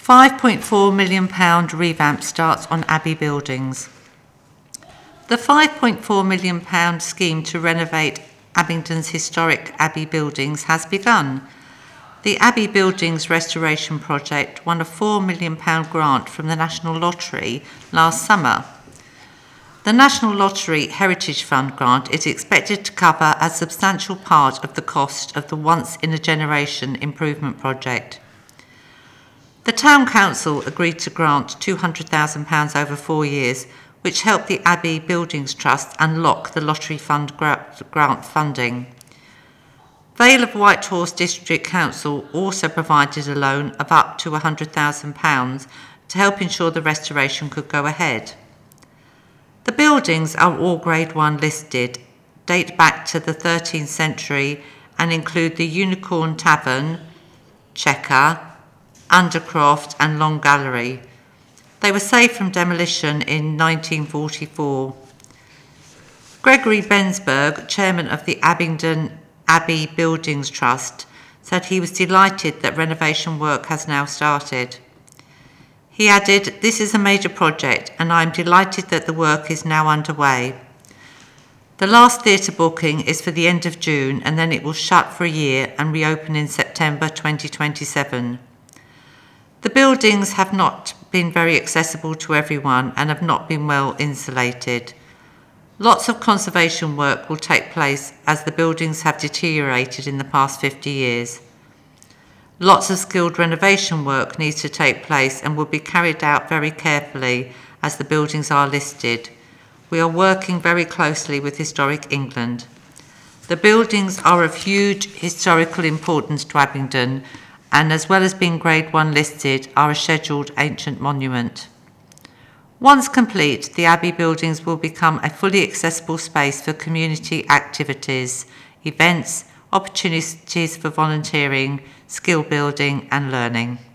£5.4 million revamp starts on Abbey buildings. The £5.4 million scheme to renovate Abingdon's historic Abbey buildings has begun. The Abbey Buildings Restoration Project won a £4 million grant from the National Lottery last summer. The National Lottery Heritage Fund grant is expected to cover a substantial part of the cost of the once-in-a-generation improvement project. The Town Council agreed to grant £200,000 over 4 years, which helped the Abbey Buildings Trust unlock the Lottery Fund grant funding. Vale of Whitehorse District Council also provided a loan of up to £100,000 to help ensure the restoration could go ahead. The buildings are all Grade 1 listed, date back to the 13th century, and include the Unicorn Tavern, Chequer, Undercroft and Long Gallery. They were saved from demolition in 1944. Gregory Bensberg, chairman of the Abingdon Abbey Buildings Trust, said he was delighted that renovation work has now started. He added, "This is a major project and I am delighted that the work is now underway. The last theatre booking is for the end of June and then it will shut for a year and reopen in September 2027. The buildings have not been very accessible to everyone and have not been well insulated. Lots of conservation work will take place as the buildings have deteriorated in the past 50 years. Lots of skilled renovation work needs to take place and will be carried out very carefully as the buildings are listed. We are working very closely with Historic England. The buildings are of huge historical importance to Abingdon and as well as being Grade 1 listed are a scheduled ancient monument. Once complete, the Abbey buildings will become a fully accessible space for community activities, events, opportunities for volunteering, skill building and learning."